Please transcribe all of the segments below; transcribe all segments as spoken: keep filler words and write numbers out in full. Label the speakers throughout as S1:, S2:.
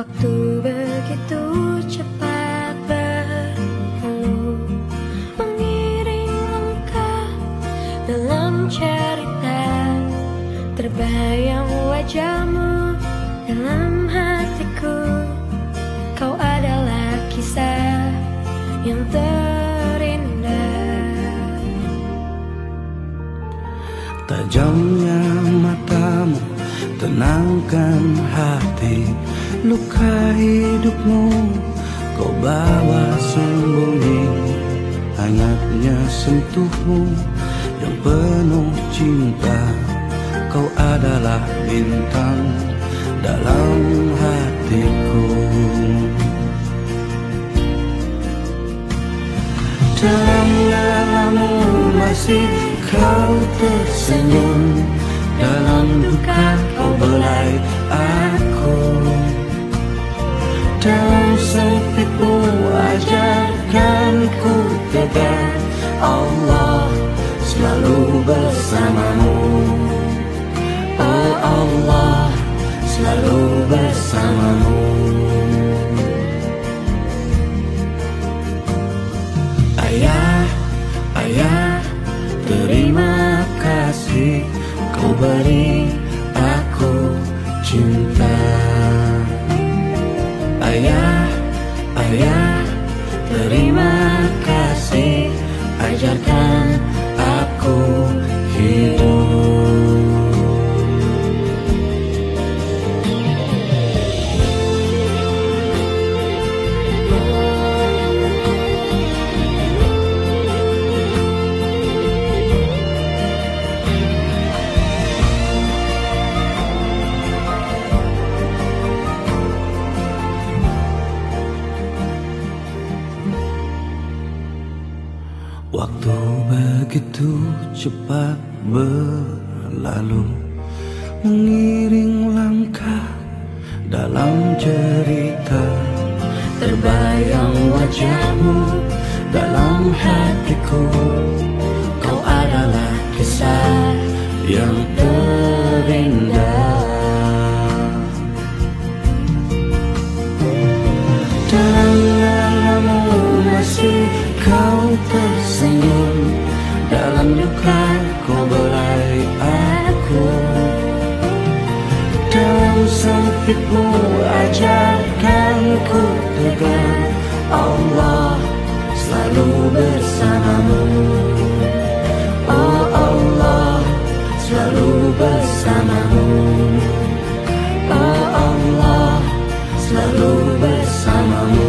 S1: Waktu begitu cepat berlalu, mengiring langkah dalam cerita. Terbayang wajahmu dalam hatiku. Kau adalah kisah yang terindah.
S2: Tajamnya matamu tenangkan hati. Luka hidupmu kau bawa sembunyi. Hangatnya sentuhmu yang penuh cinta. Kau adalah bintang dalam hatiku. Dalam lelamu masih kau tersenyum. Dalam duka kau belai aku. Dalam sempitmu ajarkan ku tegar. Allah selalu bersamamu. Oh Allah selalu bersamamu. Ayah, ayah, terima kasih kau beri aku cinta. Ayah, ayah, terima kasih ajarkan aku hidup. Waktu begitu cepat berlalu, mengiring langkah dalam cerita. Terbayang wajahmu dalam hatiku. Kau adalah kisah yang terindah. Dalam lelamu masih kau tersenyum. Dalam duka kau belai aku. Dalam sempitmu ajarkan ku tegar. Allah selalu bersamamu. Oh Allah selalu bersamamu. Oh Allah selalu bersamamu.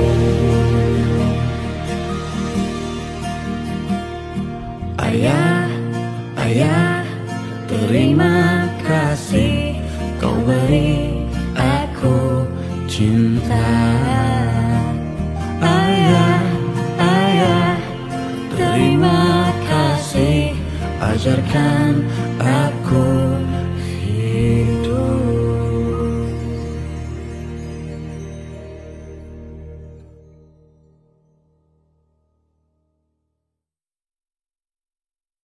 S2: Ayah, ayah, terima kasih kau beri aku cinta. Ayah, ayah, terima kasih ajarkan aku